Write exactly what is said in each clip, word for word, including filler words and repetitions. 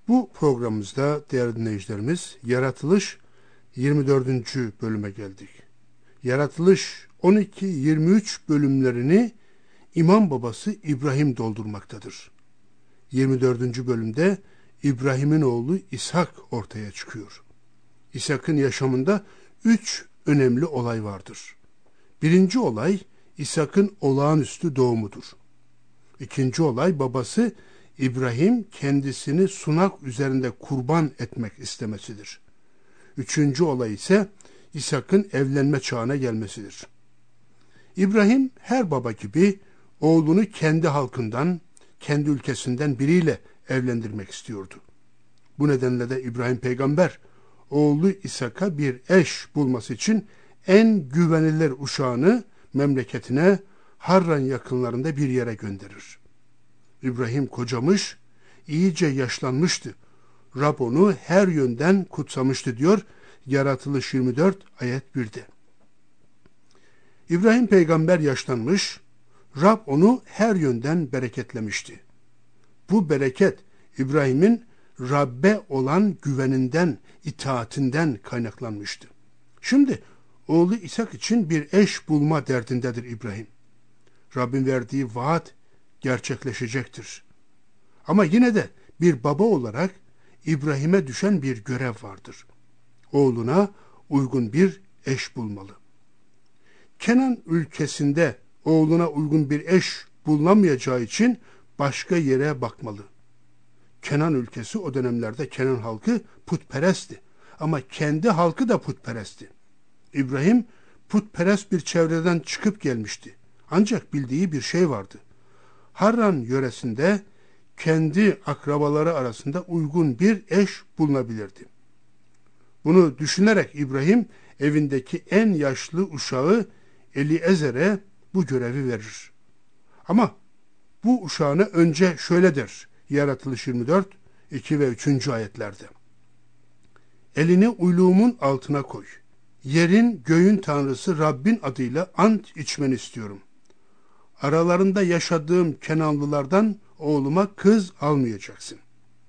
Bu programımızda değerli dinleyicilerimiz Yaratılış yirmi dördüncü bölüme geldik. Yaratılış on iki yirmi üç bölümlerini İmam babası İbrahim doldurmaktadır. yirmi dördüncü bölümde İbrahim'in oğlu İshak ortaya çıkıyor. İshak'ın yaşamında üç önemli olay vardır. Birinci olay İshak'ın olağanüstü doğumudur. İkinci olay babası İbrahim kendisini sunak üzerinde kurban etmek istemesidir. Üçüncü olay ise İshak'ın evlenme çağına gelmesidir. İbrahim her baba gibi oğlunu kendi halkından, kendi ülkesinden biriyle evlendirmek istiyordu. Bu nedenle de İbrahim peygamber oğlu İshak'a bir eş bulması için en güvenilir uşağını memleketine Harran yakınlarında bir yere gönderir. İbrahim kocamış, iyice yaşlanmıştı. Rab onu her yönden kutsamıştı diyor Yaratılış yirmi dört ayet birde. İbrahim peygamber yaşlanmış, Rab onu her yönden bereketlemişti. Bu bereket İbrahim'in Rabbe olan güveninden, itaatinden kaynaklanmıştı. Şimdi oğlu İshak için bir eş bulma derdindedir İbrahim. Rabbin verdiği vaat gerçekleşecektir. Ama yine de bir baba olarak İbrahim'e düşen bir görev vardır. Oğluna uygun bir eş bulmalı. Kenan ülkesinde oğluna uygun bir eş bulunamayacağı için başka yere bakmalı. Kenan ülkesi o dönemlerde Kenan halkı putperestti. Ama kendi halkı da putperestti. İbrahim putperest bir çevreden çıkıp gelmişti. Ancak bildiği bir şey vardı. Harran yöresinde kendi akrabaları arasında uygun bir eş bulunabilirdi. Bunu düşünerek İbrahim evindeki en yaşlı uşağı Eliezer'e bu görevi verir. Ama bu uşağına önce şöyle der Yaratılış yirmi dört iki ve üçüncü ayetlerde. Elini uyluğumun altına koy. Yerin göğün tanrısı Rabbin adıyla ant içmeni istiyorum. Aralarında yaşadığım Kenanlılardan oğluma kız almayacaksın.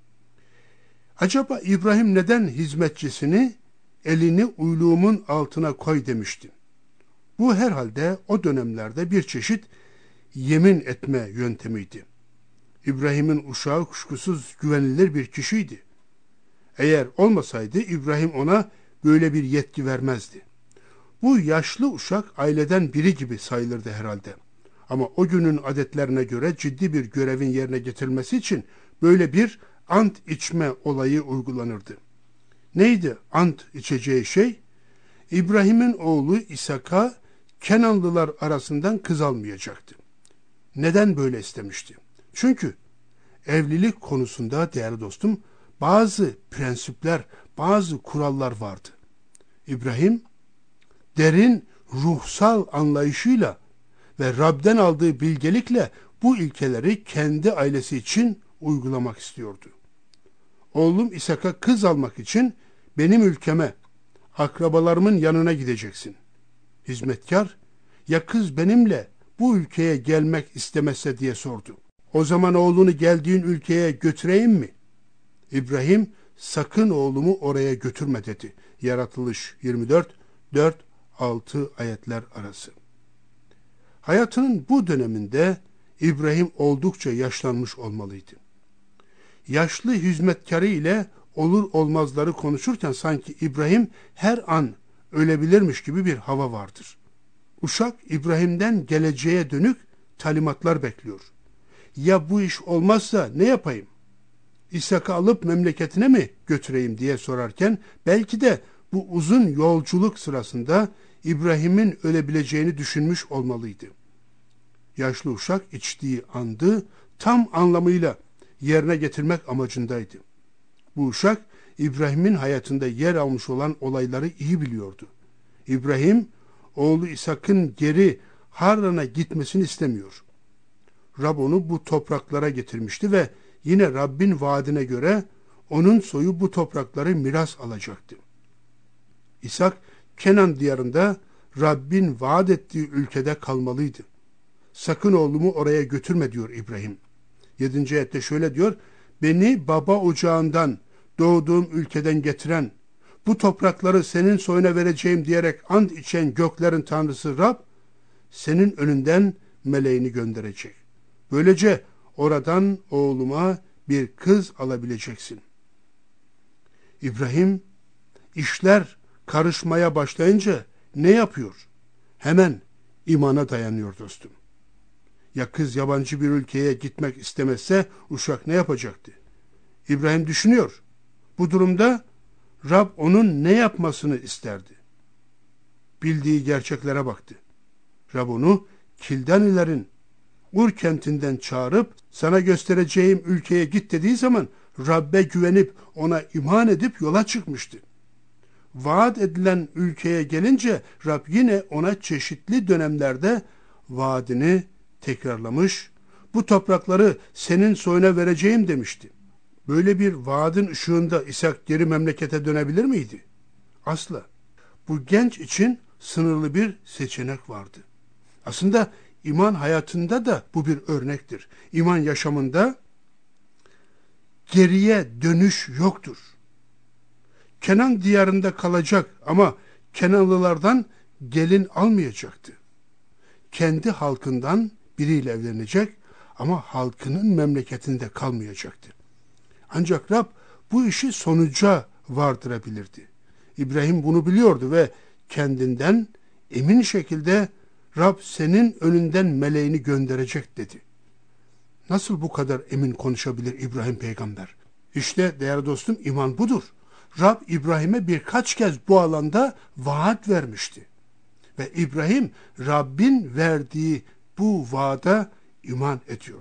Acaba İbrahim neden hizmetçisini elini uyluğumun altına koy demişti? Bu herhalde o dönemlerde bir çeşit yemin etme yöntemiydi. İbrahim'in uşağı kuşkusuz güvenilir bir kişiydi. Eğer olmasaydı İbrahim ona böyle bir yetki vermezdi. Bu yaşlı uşak aileden biri gibi sayılırdı herhalde. Ama o günün adetlerine göre ciddi bir görevin yerine getirilmesi için böyle bir ant içme olayı uygulanırdı. Neydi ant içeceği şey? İbrahim'in oğlu İshak'a Kenanlılar arasından kız almayacaktı. Neden böyle istemişti? Çünkü evlilik konusunda değerli dostum bazı prensipler, bazı kurallar vardı. İbrahim derin ruhsal anlayışıyla ve Rab'den aldığı bilgelikle bu ilkeleri kendi ailesi için uygulamak istiyordu. Oğlum İshak'a kız almak için benim ülkeme, akrabalarımın yanına gideceksin. Hizmetkar, ya kız benimle bu ülkeye gelmek istemezse diye sordu. O zaman oğlunu geldiğin ülkeye götüreyim mi? İbrahim, sakın oğlumu oraya götürme dedi. Yaratılış yirmi dört dört altı ayetler arası. Hayatının bu döneminde İbrahim oldukça yaşlanmış olmalıydı. Yaşlı hizmetkarı ile olur olmazları konuşurken sanki İbrahim her an ölebilirmiş gibi bir hava vardır. Uşak İbrahim'den geleceğe dönük talimatlar bekliyor. Ya bu iş olmazsa ne yapayım? İshak'ı alıp memleketine mi götüreyim diye sorarken belki de bu uzun yolculuk sırasında İbrahim'in ölebileceğini düşünmüş olmalıydı. Yaşlı uşak içtiği andı tam anlamıyla yerine getirmek amacındaydı. Bu uşak İbrahim'in hayatında yer almış olan olayları iyi biliyordu. İbrahim oğlu İshak'ın geri Harran'a gitmesini istemiyor. Rab onu bu topraklara getirmişti ve yine Rabbin vaadine göre onun soyu bu toprakları miras alacaktı. İshak Kenan diyarında Rabbin vaat ettiği ülkede kalmalıydı. Sakın oğlumu oraya götürme diyor İbrahim. yedinci ayette şöyle diyor, beni baba ocağından, doğduğum ülkeden getiren, bu toprakları senin soyuna vereceğim diyerek ant içen göklerin Tanrısı Rab, senin önünden meleğini gönderecek. Böylece oradan oğluma bir kız alabileceksin. İbrahim, işler karışmaya başlayınca ne yapıyor? Hemen imana dayanıyor dostum. Ya kız yabancı bir ülkeye gitmek istemezse uşak ne yapacaktı? İbrahim düşünüyor. Bu durumda Rab onun ne yapmasını isterdi? Bildiği gerçeklere baktı. Rab onu Kildanilerin Ur kentinden çağırıp sana göstereceğim ülkeye git dediği zaman Rab'be güvenip ona iman edip yola çıkmıştı. Vaat edilen ülkeye gelince Rab yine ona çeşitli dönemlerde vaadini tekrarlamış, bu toprakları senin soyuna vereceğim demişti. Böyle bir vaadin ışığında İshak geri memlekete dönebilir miydi? Asla. Bu genç için sınırlı bir seçenek vardı. Aslında iman hayatında da bu bir örnektir. İman yaşamında geriye dönüş yoktur. Kenan diyarında kalacak ama Kenanlılardan gelin almayacaktı. Kendi halkından biriyle evlenecek ama halkının memleketinde kalmayacaktı. Ancak Rab bu işi sonuca vardırabilirdi. İbrahim bunu biliyordu ve kendinden emin şekilde Rab senin önünden meleğini gönderecek dedi. Nasıl bu kadar emin konuşabilir İbrahim peygamber? İşte değerli dostum, iman budur. Rab İbrahim'e birkaç kez bu alanda vaat vermişti. Ve İbrahim Rabbin verdiği bu vaada iman ediyor.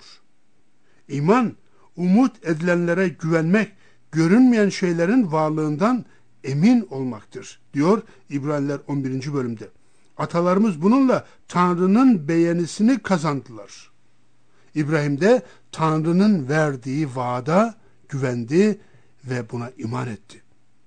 İman, umut edilenlere güvenmek, görünmeyen şeylerin varlığından emin olmaktır, diyor İbraniler on birinci bölümde. Atalarımız bununla Tanrı'nın beğenisini kazandılar. İbrahim de Tanrı'nın verdiği vaada güvendi ve buna iman etti.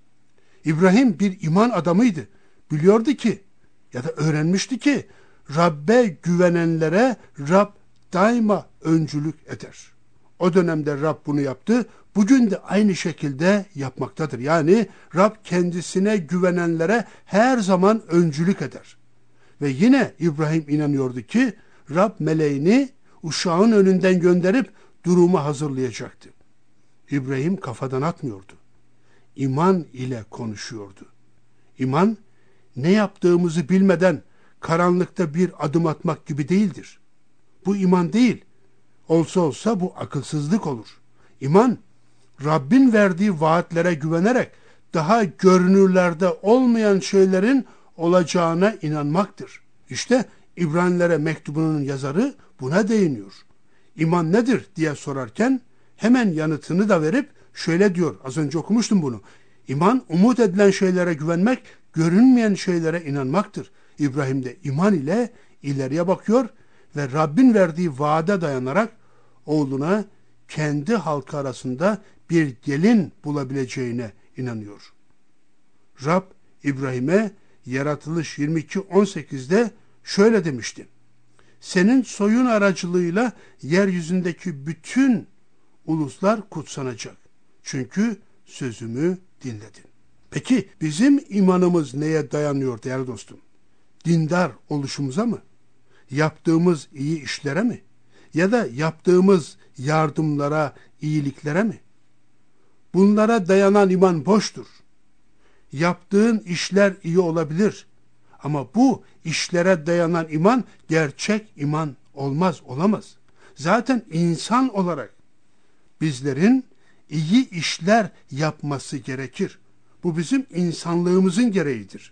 İbrahim bir iman adamıydı. Biliyordu ki ya da öğrenmişti ki Rab'be güvenenlere Rab daima öncülük eder. O dönemde Rab bunu yaptı. Bugün de aynı şekilde yapmaktadır. Yani Rab kendisine güvenenlere her zaman öncülük eder. Ve yine İbrahim inanıyordu ki Rab meleğini uşağın önünden gönderip durumu hazırlayacaktı. İbrahim kafadan atmıyordu. İman ile konuşuyordu. İman, ne yaptığımızı bilmeden karanlıkta bir adım atmak gibi değildir. Bu iman değil. Olsa olsa bu akılsızlık olur. İman, Rabbin verdiği vaatlere güvenerek daha görünürlerde olmayan şeylerin olacağına inanmaktır. İşte İbranilere mektubunun yazarı buna değiniyor. İman nedir diye sorarken hemen yanıtını da verip şöyle diyor. Az önce okumuştum bunu. İman, umut edilen şeylere güvenmek, görünmeyen şeylere inanmaktır. İbrahim de iman ile ileriye bakıyor ve Rabbin verdiği vaade dayanarak oğluna kendi halkı arasında bir gelin bulabileceğine inanıyor. Rab İbrahim'e Yaratılış yirmi iki on sekizde şöyle demişti. Senin soyun aracılığıyla yeryüzündeki bütün uluslar kutsanacak. Çünkü sözümü dinledin. Peki bizim imanımız neye dayanıyor değerli dostum? Dindar oluşumuza mı? Yaptığımız iyi işlere mi? Ya da yaptığımız yardımlara, iyiliklere mi? Bunlara dayanan iman boştur. Yaptığın işler iyi olabilir. Ama bu işlere dayanan iman gerçek iman olmaz, olamaz. Zaten insan olarak bizlerin iyi işler yapması gerekir. Bu bizim insanlığımızın gereğidir.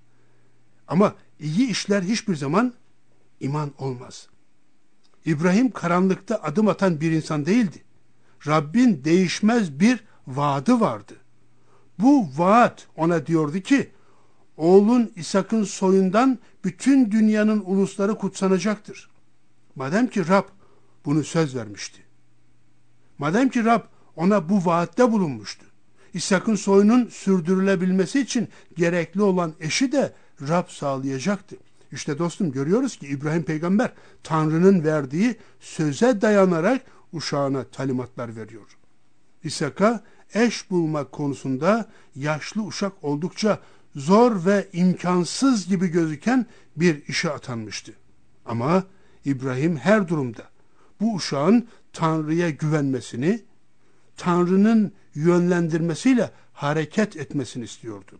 Ama iyi işler hiçbir zaman iman olmaz. İbrahim karanlıkta adım atan bir insan değildi. Rabbin değişmez bir vaadi vardı. Bu vaat ona diyordu ki, oğlun İshak'ın soyundan bütün dünyanın ulusları kutsanacaktır. Madem ki Rab bunu söz vermişti. Madem ki Rab ona bu vaatte bulunmuştu. İshak'ın soyunun sürdürülebilmesi için gerekli olan eşi de Rab sağlayacaktı. İşte dostum, görüyoruz ki İbrahim peygamber Tanrı'nın verdiği söze dayanarak uşağına talimatlar veriyor. İshak'a eş bulmak konusunda yaşlı uşak oldukça zor ve imkansız gibi gözüken bir işe atanmıştı. Ama İbrahim her durumda bu uşağın Tanrı'ya güvenmesini, Tanrı'nın yönlendirmesiyle hareket etmesini istiyordu.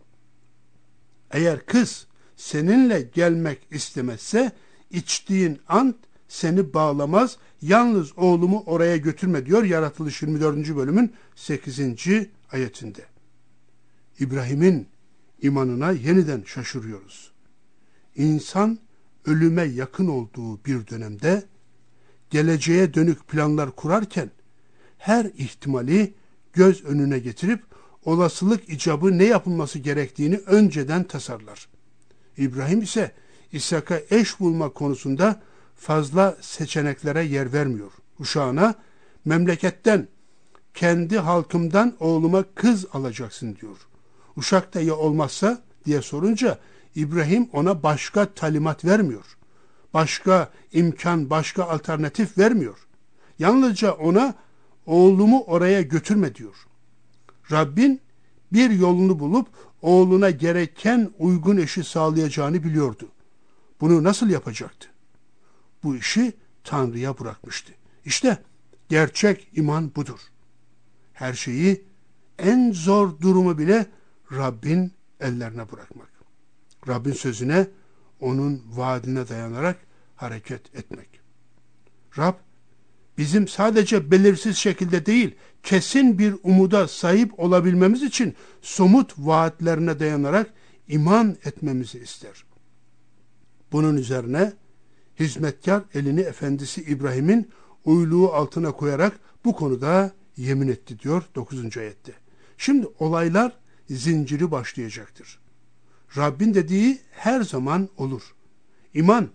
Eğer kız seninle gelmek istemezse içtiğin ant seni bağlamaz, yalnız oğlumu oraya götürme diyor Yaratılış yirmi dördüncü bölümün sekizinci ayetinde. İbrahim'in imanına yeniden şaşırıyoruz. İnsan ölüme yakın olduğu bir dönemde geleceğe dönük planlar kurarken her ihtimali göz önüne getirip olasılık icabı ne yapılması gerektiğini önceden tasarlar. İbrahim ise İshak'a eş bulma konusunda fazla seçeneklere yer vermiyor. Uşağına memleketten, kendi halkımdan oğluma kız alacaksın diyor. Uşak da ya olmazsa diye sorunca İbrahim ona başka talimat vermiyor. Başka imkan, başka alternatif vermiyor. Yalnızca ona oğlumu oraya götürme diyor. Rabbin bir yolunu bulup oğluna gereken uygun eşi sağlayacağını biliyordu. Bunu nasıl yapacaktı? Bu işi Tanrı'ya bırakmıştı. İşte gerçek iman budur. Her şeyi, en zor durumu bile Rabbin ellerine bırakmak. Rabbin sözüne, onun vaadine dayanarak hareket etmek. Rab, bizim sadece belirsiz şekilde değil, kesin bir umuda sahip olabilmemiz için somut vaatlerine dayanarak iman etmemizi ister. Bunun üzerine hizmetkar elini efendisi İbrahim'in uyluğu altına koyarak bu konuda yemin etti diyor dokuzuncu ayette. Şimdi olaylar zinciri başlayacaktır. Rabbin dediği her zaman olur. İman,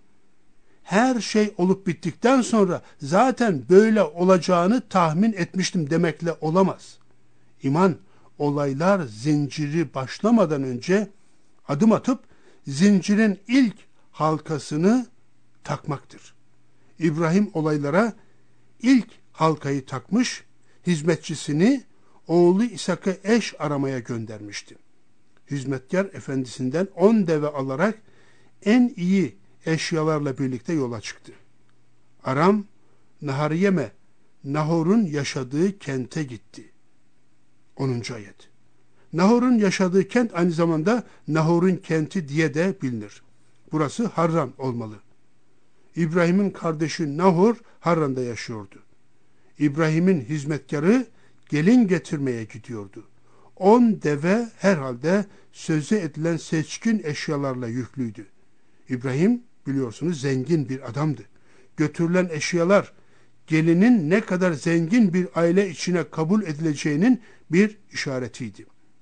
her şey olup bittikten sonra zaten böyle olacağını tahmin etmiştim demekle olamaz. İman, olaylar zinciri başlamadan önce adım atıp zincirin ilk halkasını takmaktır. İbrahim olaylara ilk halkayı takmış, hizmetçisini oğlu İshak'a eş aramaya göndermişti. Hizmetkar efendisinden on deve alarak en iyi eşyalarla birlikte yola çıktı. Aram, Nahariyeme, Nahor'un yaşadığı kente gitti. onuncu ayet. Nahor'un yaşadığı kent aynı zamanda Nahor'un kenti diye de bilinir. Burası Harran olmalı. İbrahim'in kardeşi Nahor Harran'da yaşıyordu. İbrahim'in hizmetkarı gelin getirmeye gidiyordu. On deve herhalde söze edilen seçkin eşyalarla yüklüydü. İbrahim biliyorsunuz zengin bir adamdı. Götürülen eşyalar gelinin ne kadar zengin bir aile içine kabul edileceğinin bir işaretiydi.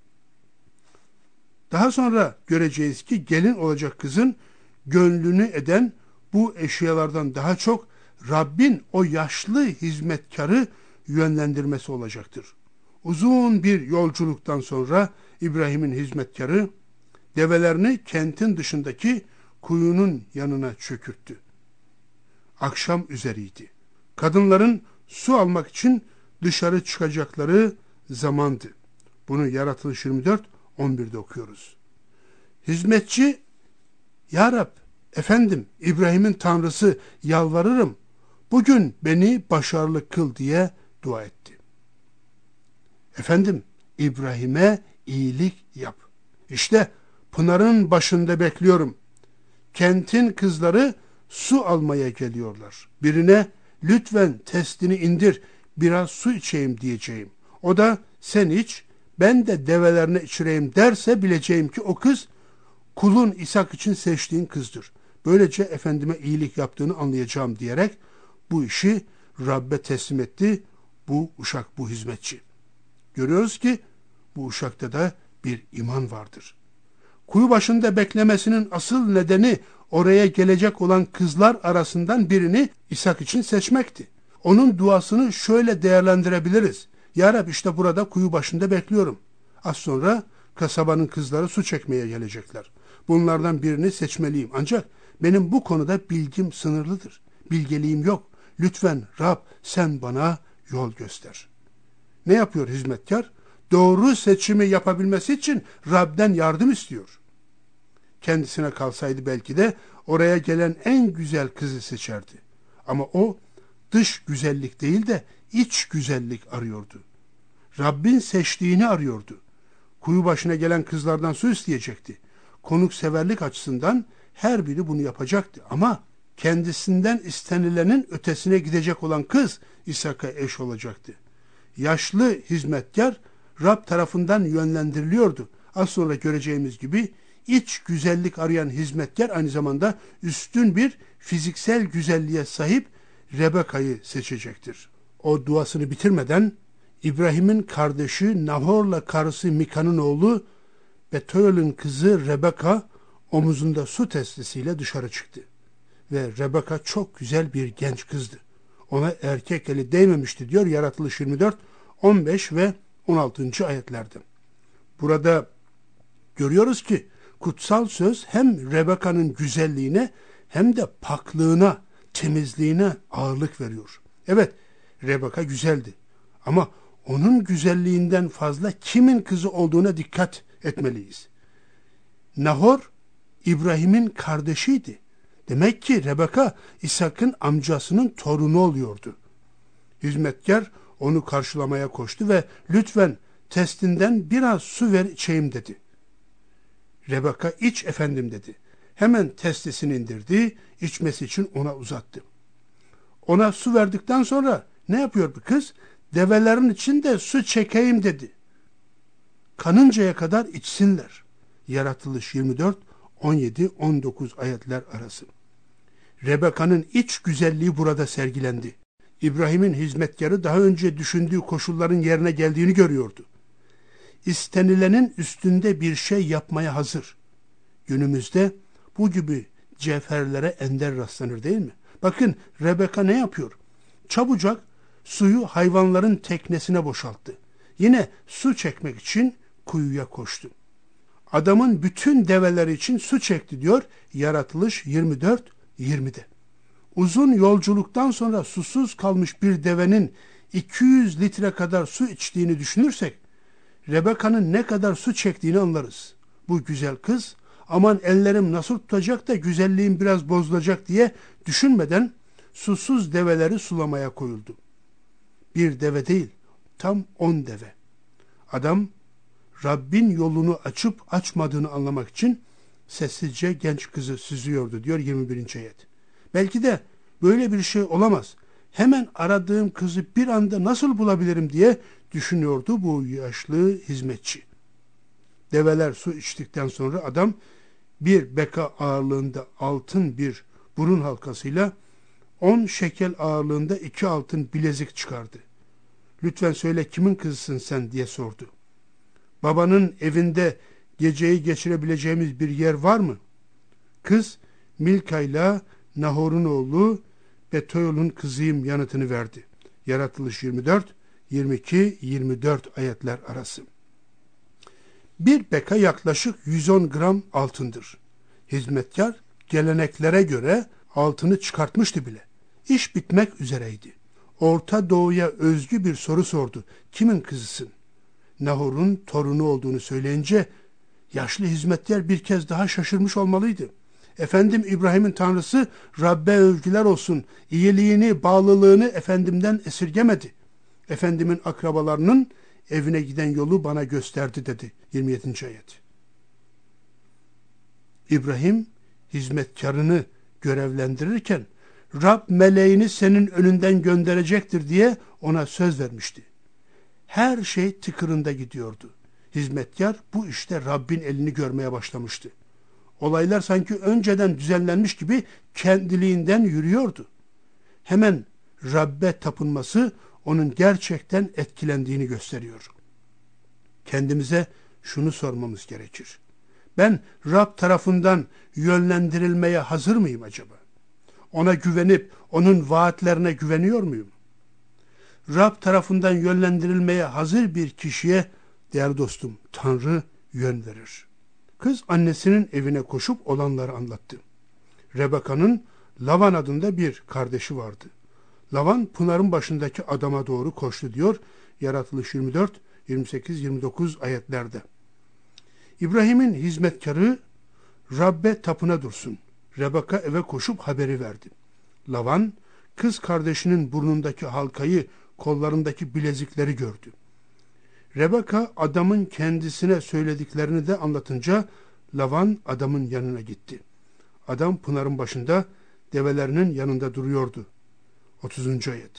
Daha sonra göreceğiz ki gelin olacak kızın gönlünü eden bu eşyalardan daha çok Rabbin o yaşlı hizmetkarı yönlendirmesi olacaktır. Uzun bir yolculuktan sonra İbrahim'in hizmetkarı develerini kentin dışındaki kuyunun yanına çökürttü. Akşam üzeriydi. Kadınların su almak için dışarı çıkacakları zamandı. Bunu Yaratılış yirmi dört on birde okuyoruz. Hizmetçi, Ya Rab, efendim İbrahim'in Tanrısı, yalvarırım, bugün beni başarılı kıl diye dua etti. Efendim İbrahim'e iyilik yap. İşte pınarın başında bekliyorum. Kentin kızları su almaya geliyorlar. Birine lütfen testini indir, biraz su içeyim diyeceğim. O da sen iç, ben de develerine içireyim derse bileceğim ki o kız kulun İshak için seçtiğin kızdır. Böylece efendime iyilik yaptığını anlayacağım diyerek bu işi Rabbe teslim etti bu uşak, bu hizmetçi. Görüyoruz ki bu uşakta da bir iman vardır. Kuyu başında beklemesinin asıl nedeni oraya gelecek olan kızlar arasından birini İshak için seçmekti. Onun duasını şöyle değerlendirebiliriz. Ya Rab, işte burada kuyu başında bekliyorum. Az sonra kasabanın kızları su çekmeye gelecekler. Bunlardan birini seçmeliyim. Ancak benim bu konuda bilgim sınırlıdır. Bilgeliğim yok. Lütfen Rab sen bana yol göster. Ne yapıyor hizmetkar? Doğru seçimi yapabilmesi için Rab'den yardım istiyor. Kendisine kalsaydı belki de oraya gelen en güzel kızı seçerdi. Ama o dış güzellik değil de iç güzellik arıyordu. Rabbin seçtiğini arıyordu. Kuyu başına gelen kızlardan su isteyecekti. Konukseverlik açısından her biri bunu yapacaktı. Ama kendisinden istenilenin ötesine gidecek olan kız İshak'a eş olacaktı. Yaşlı hizmetkar Rab tarafından yönlendiriliyordu. Az sonra göreceğimiz gibi iç güzellik arayan hizmetkar aynı zamanda üstün bir fiziksel güzelliğe sahip Rebeka'yı seçecektir. O duasını bitirmeden İbrahim'in kardeşi Nahor'la karısı Mika'nın oğlu Betuel'in kızı Rebeka omuzunda su testisiyle dışarı çıktı. Ve Rebeka çok güzel bir genç kızdı. Ona erkek eli değmemişti diyor Yaratılış yirmi dört, on beş ve on altıncı ayetlerde. Burada görüyoruz ki kutsal söz hem Rebeka'nın güzelliğine hem de paklığına, temizliğine ağırlık veriyor. Evet, Rebeka güzeldi ama onun güzelliğinden fazla kimin kızı olduğuna dikkat etmeliyiz. Nahor, İbrahim'in kardeşiydi. Demek ki Rebeka, İshak'ın amcasının torunu oluyordu. Hizmetkar onu karşılamaya koştu ve lütfen testinden biraz su ver içeyim dedi. Rebeka iç efendim dedi. Hemen testisini indirdi, içmesi için ona uzattı. Ona su verdikten sonra ne yapıyor bu kız? Develerin içinde su çekeyim dedi. Kanıncaya kadar içsinler. Yaratılış yirmi dört, on yedi, on dokuz ayetler arası. Rebeka'nın iç güzelliği burada sergilendi. İbrahim'in hizmetkarı daha önce düşündüğü koşulların yerine geldiğini görüyordu. İstenilenin üstünde bir şey yapmaya hazır. Günümüzde bu gibi cevherlere ender rastlanır değil mi? Bakın Rebeka ne yapıyor? Çabucak suyu hayvanların teknesine boşalttı. Yine su çekmek için kuyuya koştu. Adamın bütün develeri için su çekti diyor Yaratılış yirmi dört yirmide. Uzun yolculuktan sonra susuz kalmış bir devenin iki yüz litre kadar su içtiğini düşünürsek Rebeka'nın ne kadar su çektiğini anlarız. Bu güzel kız aman ellerim nasıl tutacak da güzelliğim biraz bozulacak diye düşünmeden susuz develeri sulamaya koyuldu. Bir deve değil, tam on deve. Adam Rabbin yolunu açıp açmadığını anlamak için sessizce genç kızı süzüyordu diyor yirmi birinci ayet. Belki de böyle bir şey olamaz. Hemen aradığım kızı bir anda nasıl bulabilirim diye düşünüyordu bu yaşlı hizmetçi. Develer su içtikten sonra adam bir beka ağırlığında altın bir burun halkasıyla on şekel ağırlığında iki altın bilezik çıkardı. Lütfen söyle kimin kızısın sen diye sordu. Babanın evinde geceyi geçirebileceğimiz bir yer var mı? Kız Milka ile Nahor'un oğlu Betuel'in kızıyım yanıtını verdi. Yaratılış yirmi dört, yirmi iki, yirmi dört ayetler arası. Bir beka yaklaşık yüz on gram altındır. Hizmetkar geleneklere göre altını çıkartmıştı bile. İş bitmek üzereydi. Orta Doğu'ya özgü bir soru sordu. Kimin kızısın? Nahor'un torunu olduğunu söyleyince yaşlı hizmetkar bir kez daha şaşırmış olmalıydı. Efendim İbrahim'in tanrısı Rabbe övgüler olsun. İyiliğini, bağlılığını efendimden esirgemedi. Efendimin akrabalarının evine giden yolu bana gösterdi dedi. yirmi yedinci ayet. İbrahim hizmetkarını görevlendirirken Rab meleğini senin önünden gönderecektir diye ona söz vermişti. Her şey tıkırında gidiyordu. Hizmetkar bu işte Rabbin elini görmeye başlamıştı. Olaylar sanki önceden düzenlenmiş gibi kendiliğinden yürüyordu. Hemen Rabbe tapınması onun gerçekten etkilendiğini gösteriyor. Kendimize şunu sormamız gerekir. Ben Rab tarafından yönlendirilmeye hazır mıyım acaba? Ona güvenip onun vaatlerine güveniyor muyum? Rab tarafından yönlendirilmeye hazır bir kişiye değerli dostum Tanrı yön verir. Kız annesinin evine koşup olanları anlattı. Rebeka'nın Lavan adında bir kardeşi vardı. Lavan pınarın başındaki adama doğru koştu diyor Yaratılış yirmi dört, yirmi sekiz, yirmi dokuz ayetlerde. İbrahim'in hizmetkarı Rabbe tapına dursun. Rebeka eve koşup haberi verdi. Lavan, kız kardeşinin burnundaki halkayı, kollarındaki bilezikleri gördü. Rebeka adamın kendisine söylediklerini de anlatınca Lavan adamın yanına gitti. Adam pınarın başında develerinin yanında duruyordu. otuzuncu ayet.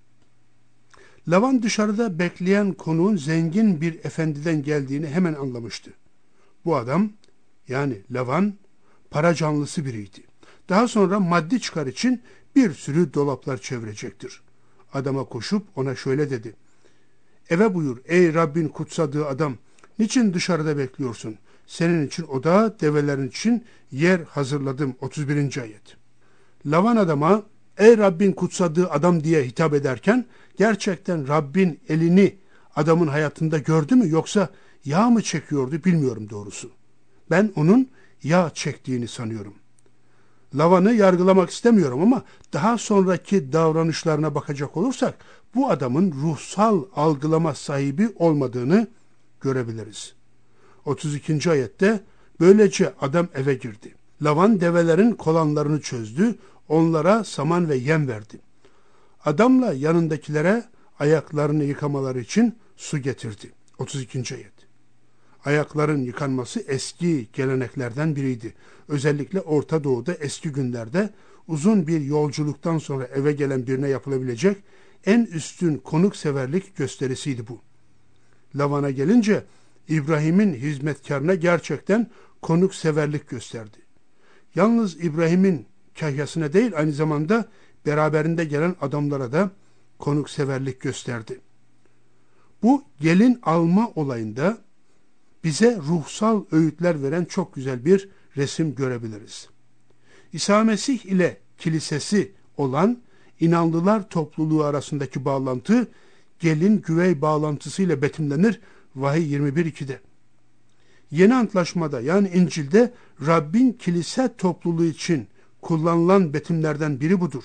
Lavan dışarıda bekleyen konuğun zengin bir efendiden geldiğini hemen anlamıştı. Bu adam, yani Lavan, para canlısı biriydi. Daha sonra maddi çıkar için bir sürü dolaplar çevirecektir. Adama koşup ona şöyle dedi. Eve buyur ey Rabbin kutsadığı adam, niçin dışarıda bekliyorsun? Senin için oda, develerin için yer hazırladım. otuz birinci ayet. Lavan adama ey Rabbin kutsadığı adam diye hitap ederken gerçekten Rabbin elini adamın hayatında gördü mü yoksa yağ mı çekiyordu bilmiyorum doğrusu. Ben onun yağ çektiğini sanıyorum. Lavan'ı yargılamak istemiyorum ama daha sonraki davranışlarına bakacak olursak bu adamın ruhsal algılama sahibi olmadığını görebiliriz. otuz ikinci ayette böylece adam eve girdi. Lavan develerin kolanlarını çözdü, onlara saman ve yem verdi. Adamla yanındakilere ayaklarını yıkamaları için su getirdi. otuz ikinci ayet. Ayakların yıkanması eski geleneklerden biriydi. Özellikle Orta Doğu'da eski günlerde uzun bir yolculuktan sonra eve gelen birine yapılabilecek en üstün konukseverlik gösterisiydi bu. Lavan'a gelince İbrahim'in hizmetkarına gerçekten konukseverlik gösterdi. Yalnız İbrahim'in kahyasına değil aynı zamanda beraberinde gelen adamlara da konukseverlik gösterdi. Bu gelin alma olayında bize ruhsal öğütler veren çok güzel bir resim görebiliriz. İsa Mesih ile kilisesi olan inanlılar topluluğu arasındaki bağlantı gelin güvey bağlantısıyla betimlenir Vahiy yirmi bir ikide. Yeni Antlaşmada yani İncil'de Rabbin kilise topluluğu için kullanılan betimlerden biri budur.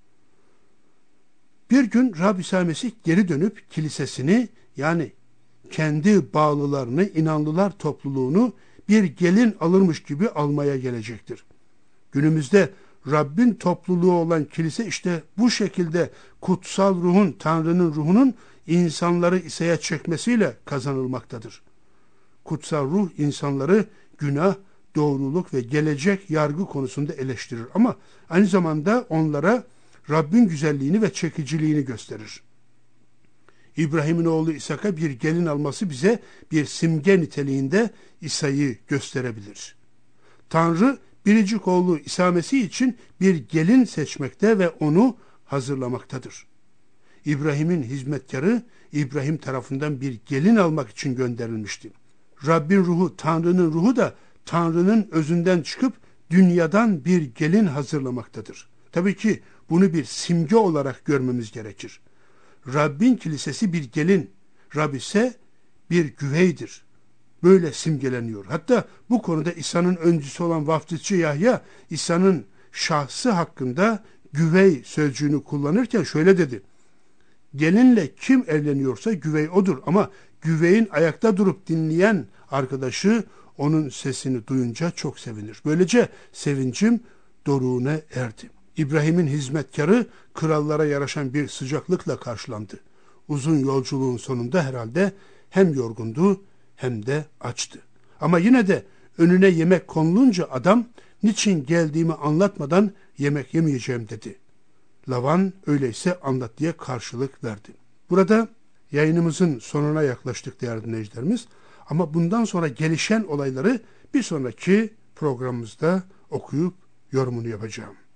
Bir gün Rab İsa Mesih geri dönüp kilisesini yani kendi bağlılarını, inanlılar topluluğunu bir gelin alırmış gibi almaya gelecektir. Günümüzde Rabbin topluluğu olan kilise işte bu şekilde kutsal ruhun, Tanrı'nın ruhunun insanları İsa'ya çekmesiyle kazanılmaktadır. Kutsal ruh insanları günah, doğruluk ve gelecek yargı konusunda eleştirir ama aynı zamanda onlara Rabbin güzelliğini ve çekiciliğini gösterir. İbrahim'in oğlu İshak'a bir gelin alması bize bir simge niteliğinde İsa'yı gösterebilir. Tanrı biricik oğlu İsa Mesih için bir gelin seçmekte ve onu hazırlamaktadır. İbrahim'in hizmetkarı İbrahim tarafından bir gelin almak için gönderilmişti. Rabbin ruhu, Tanrı'nın ruhu da Tanrı'nın özünden çıkıp dünyadan bir gelin hazırlamaktadır. Tabii ki bunu bir simge olarak görmemiz gerekir. Rabbin kilisesi bir gelin, Rab ise bir güveydir. Böyle simgeleniyor. Hatta bu konuda İsa'nın öncüsü olan vaftizci Yahya, İsa'nın şahsı hakkında güvey sözcüğünü kullanırken şöyle dedi. Gelinle kim evleniyorsa güvey odur ama güveyin ayakta durup dinleyen arkadaşı onun sesini duyunca çok sevinir. Böylece sevincim doruğuna erdi. İbrahim'in hizmetkarı krallara yaraşan bir sıcaklıkla karşılandı. Uzun yolculuğun sonunda herhalde hem yorgundu hem de açtı. Ama yine de önüne yemek konulunca adam niçin geldiğimi anlatmadan yemek yemeyeceğim dedi. Lavan öyleyse anlat diye karşılık verdi. Burada yayınımızın sonuna yaklaştık değerli dinleyicilerimiz. Ama bundan sonra gelişen olayları bir sonraki programımızda okuyup yorumunu yapacağım.